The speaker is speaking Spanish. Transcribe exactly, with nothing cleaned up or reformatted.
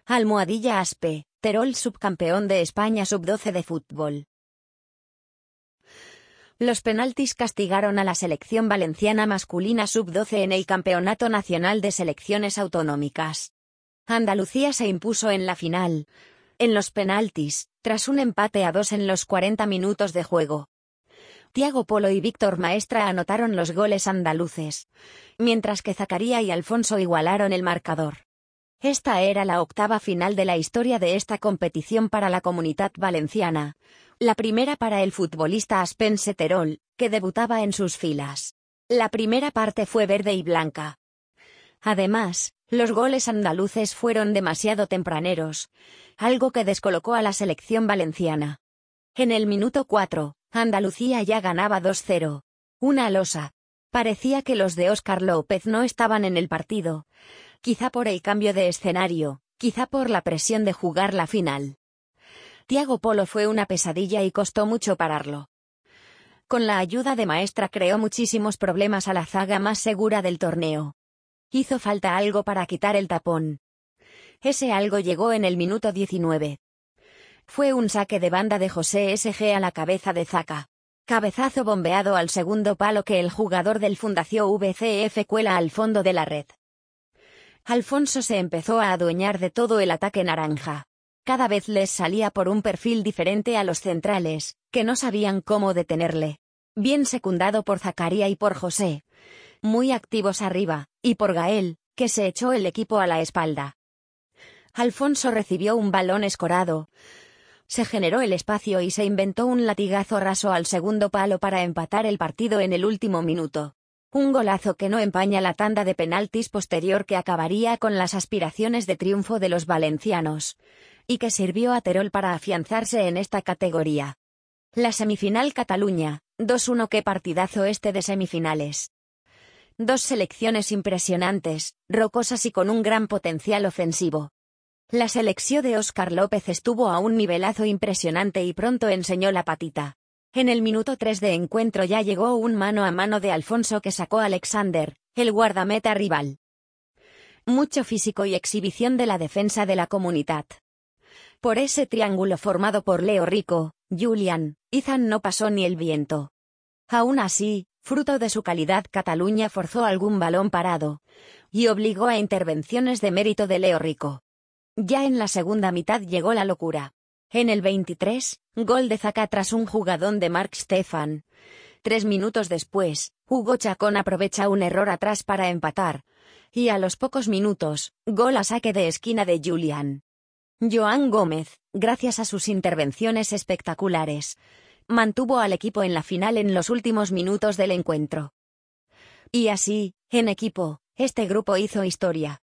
Almohadilla Aspe, Terol subcampeón de España sub doce de fútbol. Los penaltis castigaron a la selección valenciana masculina sub doce en el Campeonato Nacional de Selecciones Autonómicas. Andalucía se impuso en la final, en los penaltis, tras un empate a dos en los cuarenta minutos de juego. Tiago Polo y Víctor Maestra anotaron los goles andaluces, mientras que Zakaria y Alfonso igualaron el marcador. Esta era la octava final de la historia de esta competición para la Comunitat Valenciana, la primera para el futbolista aspense Terol, que debutaba en sus filas. La primera parte fue verde y blanca. Además, los goles andaluces fueron demasiado tempraneros, algo que descolocó a la selección valenciana. En el minuto cuatro, Andalucía ya ganaba dos cero. Una losa. Parecía que los de Óscar López no estaban en el partido. Quizá por el cambio de escenario, quizá por la presión de jugar la final. Tiago Polo fue una pesadilla y costó mucho pararlo. Con la ayuda de Maestra creó muchísimos problemas a la zaga más segura del torneo. Hizo falta algo para quitar el tapón. Ese algo llegó en el minuto diecinueve. Fue un saque de banda de José S G a la cabeza de Zaka. Cabezazo bombeado al segundo palo que el jugador del Fundación V C F cuela al fondo de la red. Alfonso se empezó a adueñar de todo el ataque naranja. Cada vez les salía por un perfil diferente a los centrales, que no sabían cómo detenerle. Bien secundado por Zakaria y por José, muy activos arriba, y por Gael, que se echó el equipo a la espalda. Alfonso recibió un balón escorado. Se generó el espacio y se inventó un latigazo raso al segundo palo para empatar el partido en el último minuto. Un golazo que no empaña la tanda de penaltis posterior que acabaría con las aspiraciones de triunfo de los valencianos, y que sirvió a Terol para afianzarse en esta categoría. La semifinal Cataluña, dos uno. Qué partidazo este de semifinales. Dos selecciones impresionantes, rocosas y con un gran potencial ofensivo. La selección de Óscar López estuvo a un nivelazo impresionante y pronto enseñó la patita. En el minuto tres de encuentro ya llegó un mano a mano de Alfonso que sacó a Alexander, el guardameta rival. Mucho físico y exhibición de la defensa de la Comunitat. Por ese triángulo formado por Leo Rico, Julián, Izan no pasó ni el viento. Aún así, fruto de su calidad, Cataluña forzó algún balón parado, y obligó a intervenciones de mérito de Leo Rico. Ya en la segunda mitad llegó la locura. En el veintitrés, gol de Zaka tras un jugadón de Marc Stefan. Tres minutos después, Hugo Chacón aprovecha un error atrás para empatar. Y a los pocos minutos, gol a saque de esquina de Julián. Joan Gómez, gracias a sus intervenciones espectaculares, mantuvo al equipo en la final en los últimos minutos del encuentro. Y así, en equipo, este grupo hizo historia.